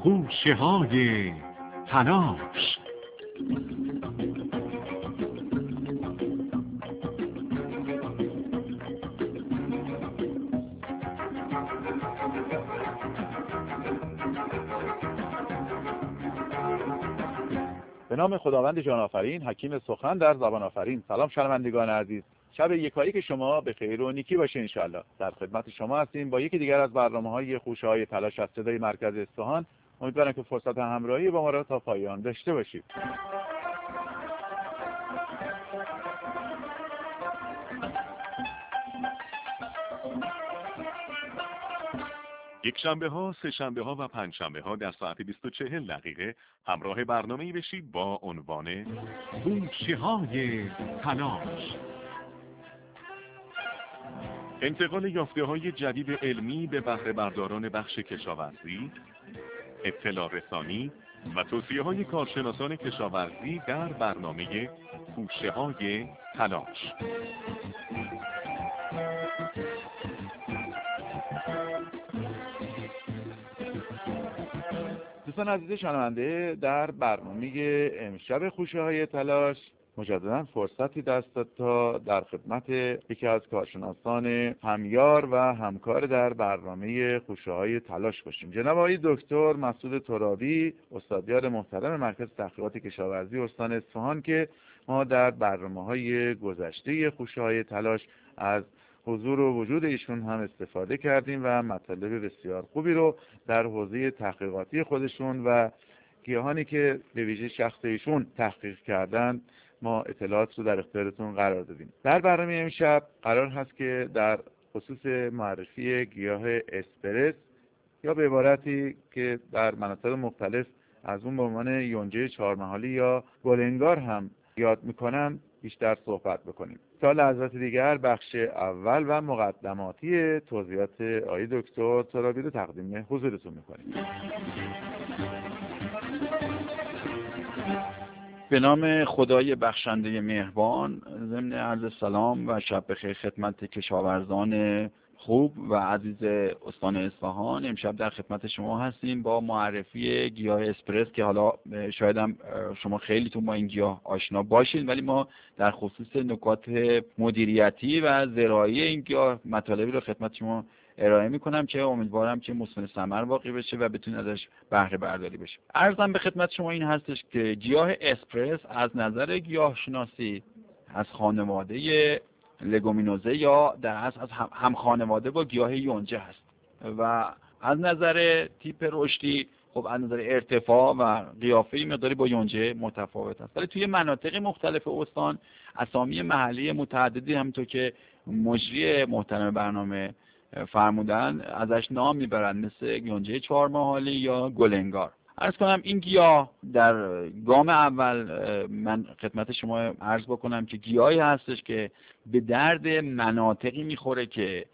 خوشه های تلاش. به نام خداوند جان آفرین، حکیم سخن در زبان آفرین. سلام شنوندگان عزیز، شب یکایی که شما به خیر و نیکی باشه انشالله. در خدمت شما هستیم با یکی دیگر از برنامه‌های خوشه‌های تلاش از صدای مرکز اصفهان. امیدوارم که فرصت همراهی با ما را تا پایان داشته باشید. یک شنبه ها، سه شنبه ها و پنج شنبه ها در ساعت 20:40 همراه برنامه‌ای بشید با عنوان خوشه های تلاش. انتقال یافته‌های جدید علمی به بهره برداران بخش کشاورزی، اطلاع رسانی و توصیه‌های کارشناسان کشاورزی در برنامه خوشه های تلاش. دوستان عزیز شنونده، در برنامه امشب خوشه های تلاش مجددا فرصتی دست داد تا در خدمت یکی از کارشناسان همیار و همکار در برنامه خوشه های تلاش باشیم. جناب آقای دکتر مسعود ترابی، استادیار محترم مرکز تحقیقات کشاورزی استان اصفهان که ما در برنامه‌های گذشته خوشه های تلاش از حضور و وجود ایشون هم استفاده کردیم و مطالب بسیار خوبی رو در حوزه تحقیقاتی خودشون و گیاهانی که به ویژه شخص ایشون تحقیق کردن ما اطلاعات رو در اختیارتون قرار دادیم. در برنامه امشب قرار هست که در خصوص معرفی گیاه اسپرس یا به عبارتی که در مناطق مختلف از اون به عنوان یونجه چهارمحالی یا گلنگار هم یاد میکنن بیشتر صحبت بکنیم. تا لحظات دیگر بخش اول و مقدماتی توضیحات آقای دکتر ترابی رو تقدیم حضورتون میکنیم. به نام خدای بخشنده مهربان، ضمن عرض سلام و شب بخیر خدمت کشاورزان خوب و عزیز استان اصفهان. امشب در خدمت شما هستیم با معرفی گیاه اسپرس که حالا شاید هم شما خیلیتون با این گیاه آشنا باشید، ولی ما در خصوص نکات مدیریتی و زراعی این گیاه مطالبی رو خدمت شما ارائه میکنم که امیدوارم که مثمر ثمر واقع بشه و بتونید ازش بهره برداری بشه. عرضم به خدمت شما این هستش که گیاه اسپرس از نظر گیاه شناسی از خانواده لگومینوزه یا در اصل از هم خانواده با گیاه یونجه هست و از نظر تیپ رشدی خب از نظر ارتفاع و قیافه مقداری با یونجه متفاوت است، ولی توی مناطق مختلف استان اسامی محلی متعددی همونطور که مجری محترم برنامه فرمودن ازش نام میبرن، مثل یونجه چهارمحالی یا گلنگار. عرض کنم این گیاه در گام اول من خدمت شما عرض بکنم که گیاهی هستش که به درد مناطقی میخوره که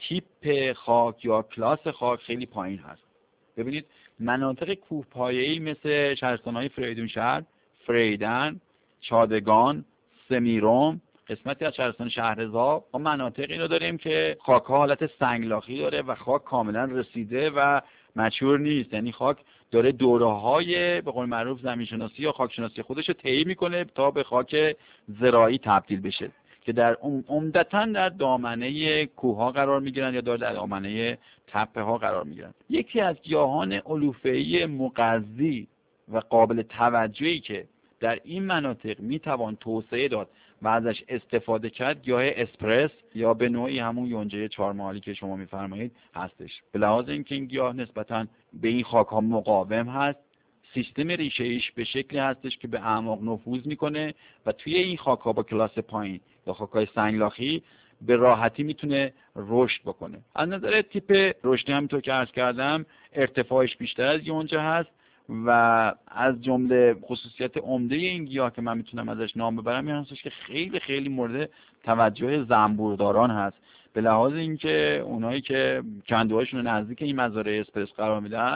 تیپ خاک یا کلاس خاک خیلی پایین هست. ببینید مناطق کوهپایه‌ای مثل شهرستان‌های فریدون شهر، فریدن، چادگان، سمیروم، قسمتی از شهرستان شهرزا، ما مناطقی رو داریم که خاک‌ها حالت سنگلاخی داره و خاک کاملا رسیده و مچور نیست، یعنی خاک داره دوره‌های به قول معروف زمین‌شناسی یا خاکشناسی خودش رو طی می‌کنه تا به خاک زراعی تبدیل بشه که در عمدتاً در دامنه کوه‌ها قرار می‌گیرن یا در دامنه تپه‌ها قرار می‌گیرن. یکی از گیاهان علوفه‌ای مغذی و قابل توجهی که در این مناطق میتوان توسعه داد و ازش استفاده کرد گیاه اسپرس یا به نوعی همون یونجه چهارمحالی که شما میفرمایید هستش. به لحاظ اینکه این گیاه نسبتاً به این خاک‌ها مقاوم هست، سیستم ریشه ایش به شکلی هستش که به اعماق نفوذ میکنه و توی این خاک‌ها با کلاس پایین یا خاک‌های سنگلاخی به راحتی میتونه رشد بکنه. از نظر تیپ رشدی همونطور که عرض کردم ارتفاعش بیشتر از یونجه هست و از جمله خصوصیت عمده این گیاه که من میتونم ازش نام ببرم این هستش که خیلی خیلی مورد توجه زنبورداران هست، به لحاظ اینکه اونایی که کندوهاشون نزدیک این مزارع اسپرس قرار میدن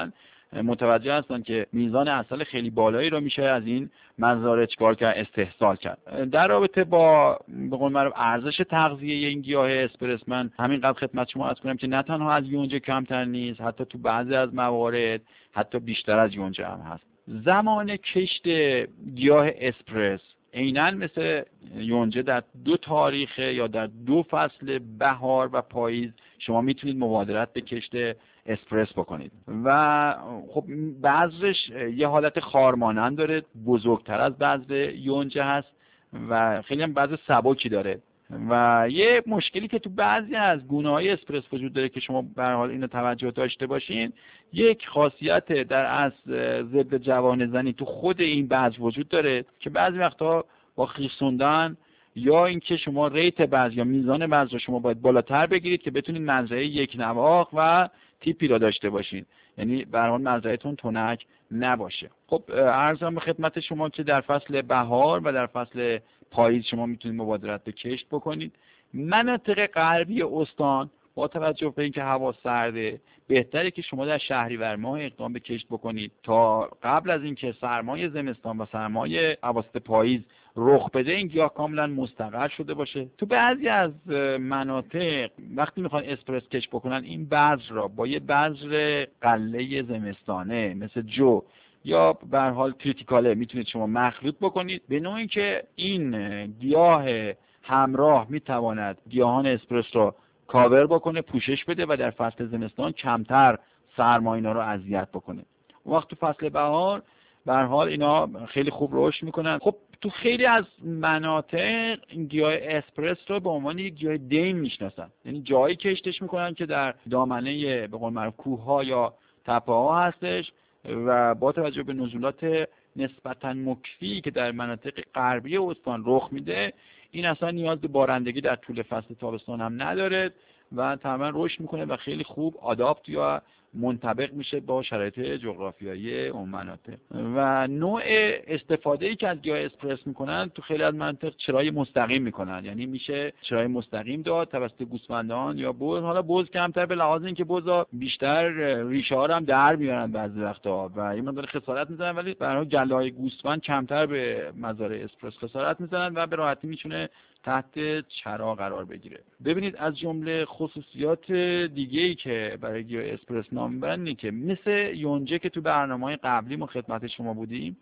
متوجه هستن که میزان عسل خیلی بالایی رو میشه از این مزارع چکار کرد، استحصال کرد. در رابطه با به قول معروف ارزش تغذیه این گیاه اسپرس، من همینقدر خدمت شما عرض کنم که نه تنها از یونجه کمتر نیست، حتی تو بعضی از موارد حتی بیشتر از یونجه هم هست. زمان کشت گیاه اسپرس عیناً مثل یونجه در 2 تاریخ یا در 2 فصل بهار و پاییز شما میتونید مبادرت به کشت اسپرس بکنید و خب بذرش یه حالت خارمانند داره، بزرگتر از بذر یونجه هست و خیلی هم بذر سبکی داره و یه مشکلی که تو بعضی از گونه‌های اسپرس وجود داره که شما به هر حال اینو توجه داشته باشین، یک خاصیت در اصل ضد جوانه‌زنی تو خود این بذر وجود داره که بعضی وقتا با خیسوندن یا اینکه شما ریت بذر یا میزان بذر رو شما باید بالاتر بگیرید که بتونید مزرعه یک نواخت و تیپی را داشته باشین، یعنی به هر حال مزرعه‌تون تنک نباشه. خب عرضم به خدمت شما که در فصل بهار و در فصل پاییز شما میتونید مبادرت به کشت بکنید. مناطق غربی استان با توجه به اینکه هوا سرده بهتره که شما در شهریور ماه اقدام به کشت بکنید تا قبل از اینکه سرمای زمستان و سرمای اواسط پاییز رخ بده این گیاه کاملا مستقر شده باشه. تو بعضی از مناطق وقتی میخوان اسپرس کشت بکنن این بذر را با یه بذر غله زمستانه مثل جو یا به هر حال کریتیکاله میتونید شما مخلوط بکنید به نوعی که این گیاه همراه میتواند گیاهان اسپرس را کاور بکنه، پوشش بده و در فصل زمستان کمتر سرما اینا رو اذیت بکنه. وقت تو فصل بهار به هر حال اینا خیلی خوب رشد میکنن. خب تو خیلی از مناطق این گیاه اسپرس رو به عنوان یک گیاه دیم میشناسن، یعنی جایی کشتش میکنن که در دامنه به قول معروف کوه‌ها یا تپه‌ها هستش و با توجه به نزولات نسبتاً مکفی که در مناطق غربی استان رخ میده این اصلا نیاز به بارندگی در طول فصل تابستان هم نداره و تماما رشد میکنه و خیلی خوب آداپت یا منطبق میشه با شرایط جغرافیایی اون مناطق. و نوع استفاده‌ای که از گیاه اسپرس میکنن تو خیلی از مناطق چرای مستقیم میکنن، یعنی میشه چرای مستقیم داد توسط گوسفندان یا بز. حالا بز کمتر به لحاظ اینکه بزا بیشتر ریشه ها هم در میارن بعضی وقتا و این مقدار خسارت میزنن، ولی برای گله‌های گوسفند کمتر به مزارع اسپرس خسارت میزنن و به راحتی میتونه تحت چرا قرار بگیره. ببینید از جمله خصوصیات دیگه‌ای که برای گیاه اسپرس نام میبرن اینه که مثل یونجه که تو برنامه‌های قبلی ما خدمت شما بودیم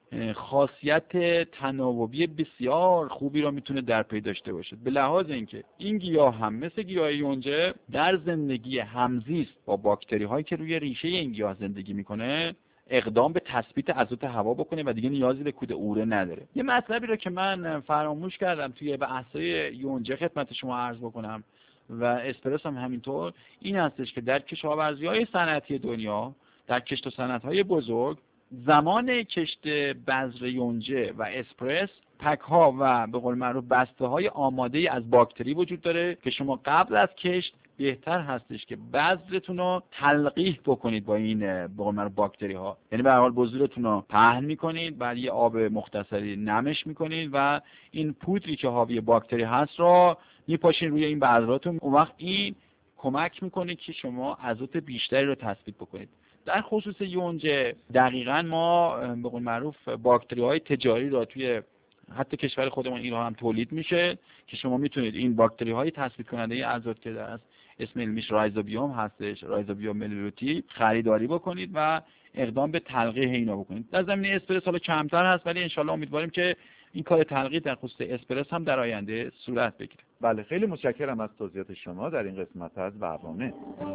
خاصیت تناوبی بسیار خوبی رو میتونه در پی داشته باشه، به لحاظ اینکه این گیاه هم مثل گیاه یونجه در زندگی همزیست با باکتری هایی که روی ریشه این گیاه زندگی میکنه اقدام به تثبیت ازوت هوا بکنه و دیگه نیازی به کود اوره نداره. یه مطلبی رو که من فراموش کردم توی بحث‌های یونجه خدمت شما عرض بکنم و اسپرس هم همینطور، این هستش که در کشاورزی‌های صنعتی دنیا، در کشت و صنعت‌های بزرگ، زمان کشت بذر یونجه و اسپرس پک‌ها و به قول معروف بسته‌های آماده از باکتری وجود داره که شما قبل از کشت بهتر هستش که بذرتون رو تلقیح بکنید با این به قول معروف باکتری ها، یعنی به هر حال بذورتون رو پهن میکنید، بعد یه آب مختصری نمش میکنید و این پودری که حاوی باکتری هست رو میپاشین روی این بذراتون. اون وقت این کمک میکنه که شما ازوت بیشتری رو تثبیت بکنید. در خصوص یونجه دقیقاً ما به قول معروف باکتری های تجاری رو توی حتی کشور خودمون ایران هم تولید میشه که شما میتونید این باکتری های تثبیت کننده ازوت که در اسم علمیش رایزوبیوم هستش، رایزوبیوم ملیروتی، خریداری بکنید و اقدام به تلقیح اینا بکنید. در زمینه اسپرس حالا کمتر هست ولی انشالله امیدواریم که این کار تلقیح در خصوص اسپرس هم در آینده صورت بگیره. بله خیلی متشکرم از توضیحات شما در این قسمت از برنامه.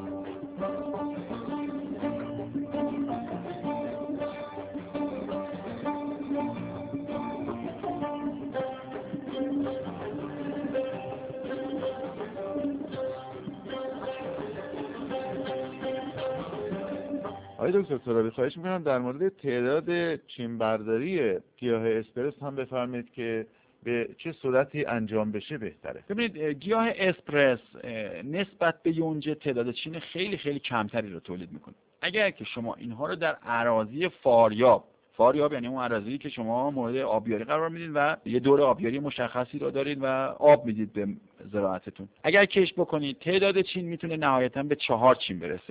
آقای دکتر ترابی خواهش میکنم در مورد تعداد چیمبرداری گیاه اسپرس هم بفرمایید که به چه صورتی انجام بشه بهتره. ببینید گیاه اسپرس نسبت به یونجه تعداد چین خیلی خیلی کمتری رو تولید میکنه. اگر که شما اینها رو در اراضی فاریاب یعنی اون اراضی که شما مورد آبیاری قرار میدید و یه دور آبیاری مشخصی رو دارید و آب میدید به زراعتتون، اگر کشت بکنید تعداد چین میتونه نهایتاً به 4 چین برسه.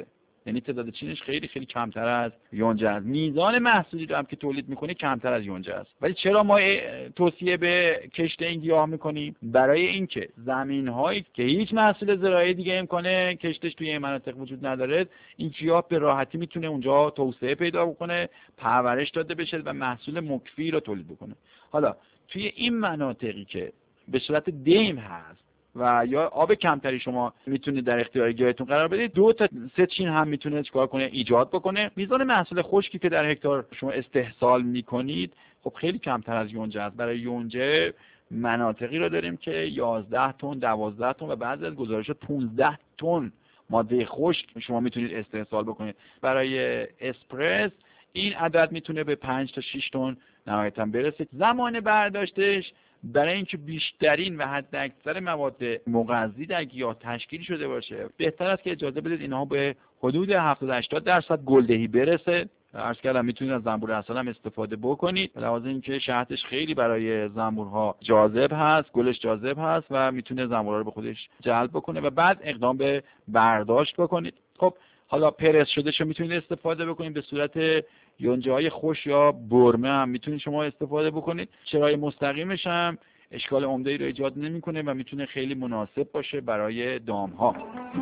یعنی تعداد چینش خیلی خیلی کمتر از یونجه است. میزان محصولی رو هم که تولید میکنه کمتر از یونجه است. ولی چرا ما توصیه به کشت این گیاه میکنیم؟ برای اینکه زمین‌هایی که هیچ محصول زراعی دیگه امکانه کشتش توی این مناطق وجود نداره، این گیاه به راحتی میتونه اونجا توسعه پیدا بکنه، پرورش داده بشه و محصول مکفی رو تولید بکنه. حالا توی این مناطقی که به صورت دیم هست و یا آب کمتری شما میتونید در اختیار گیاهتون قرار بدید، 2 تا 3 چین هم میتونه چیکار کنه؟ ایجاد بکنه. میزان محصول خشکی که در هکتار شما استحصال میکنید خب خیلی کمتر از یونجه است. برای یونجه مناطقی رو داریم که 11 تن، 12 تن و بعضی از گزارشات 15 تن ماده خشک شما میتونید استحصال بکنید. برای اسپرس این عدد میتونه به 5 تا 6 تن نهایتاً برسه. زمان برداشتش برای اینکه بیشترین و حد اکثر مواد مغذی در گیاه تشکیل شده باشه، بهتر است که اجازه بدید اینها به حدود 70-80% گلدهی برسه. عرض کردم میتونید از زنبور عسل هم استفاده بکنید، به لحاظ اینکه شهدش خیلی برای زنبورها جاذب هست، گلش جاذب هست و میتونه زنبورها رو به خودش جلب بکنه و بعد اقدام به برداشت بکنید. خب حالا پرس شدهش رو میتونید استفاده بکنید، به صورت یونجه‌های خوش یا برمه هم میتونید شما استفاده بکنید. چرای مستقیمش هم اشکال عمده‌ای رو ایجاد نمیکنه و میتونه خیلی مناسب باشه برای دام‌ها.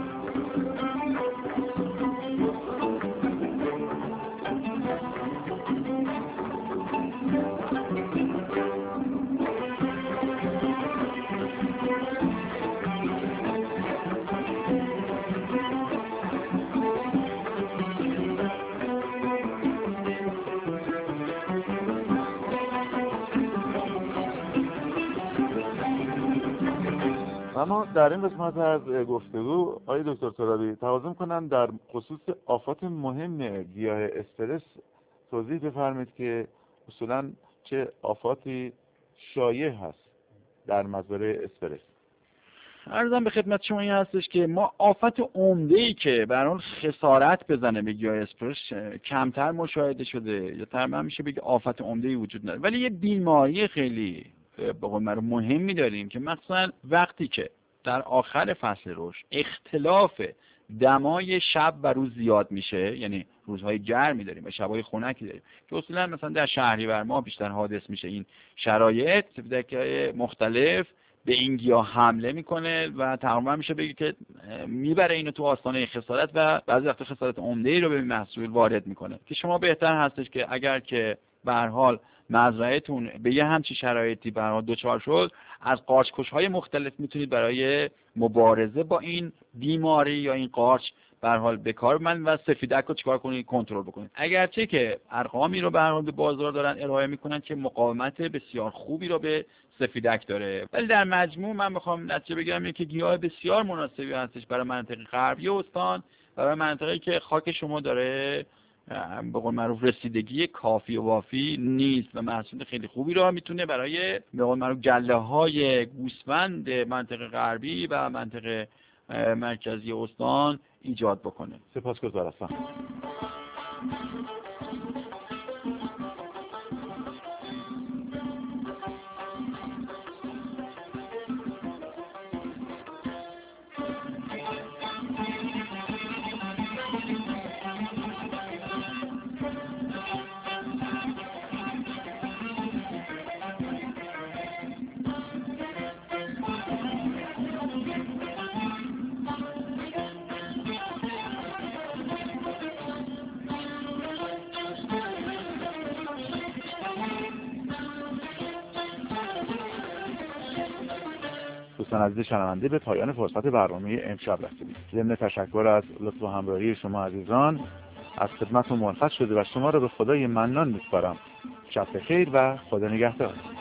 اما در این قسمت از گفتگو آقای دکتر ترابی تقاضا کنم در خصوص آفات مهم گیاه اسپرس توضیح بفرمایید که اصولاً چه آفاتی شایع هست در مزارع اسپرس. عرضم به خدمت شما این هستش که ما آفت عمده‌ای که به هر حال خسارت بزنه به گیاه اسپرس کمتر مشاهده شده، یا تقریبا میشه بگه آفت عمده‌ای وجود نداره. ولی یه بیماری خیلی به قول معروف مهمی داریم که مثلا وقتی که در آخر فصل رشد اختلاف دمای شب و روز زیاد میشه، یعنی روزهای گرمی داریم و شبهای خنکی داریم که اصولا مثلا در شهریور ماه بیشتر حادث میشه این شرایط، سفیدک‌های مختلف به این گیاه حمله میکنه و تقریبا میشه بگی که میبره اینو تو آستانه خسارت و بعضی وقتا خسارت عمده‌ای رو به محصول وارد میکنه که شما بهتر هستش که اگر که به هر حال مزرعه‌تون به یه همچین شرایطی به هر حال دچار شد، از قارچ‌کش‌های مختلف میتونید برای مبارزه با این بیماری یا این قارچ به هر حال به کار ببرید و سفیدک رو چیکار کنید؟ کنترل بکنید. اگرچه که ارقامی رو به هر حال به بازار دارن ارائه میکنن که مقاومت بسیار خوبی رو به سفیدک داره، ولی در مجموع من میخوام نتیجه بگیرم که گیاه بسیار مناسبی هستش برای منطقه غربی استان، برای منطقه‌ای که خاک شما داره به قول معروف رسیدگی کافی و وافی نیست و محصول خیلی خوبی رو میتونه برای به قول معروف گله‌های گوسفند منطقه غربی و منطقه مرکزی استان ایجاد بکنه. سپاسگزار هستم. دوستان عزیز شنونده، به پایان فرصت برنامه امشب رسیدیم. ضمن تشکر از لطف و همراهی شما عزیزان از خدمتتون مرخص شده و شما را به خدای منان میسپارم. شب بخیر و خدا نگهدار.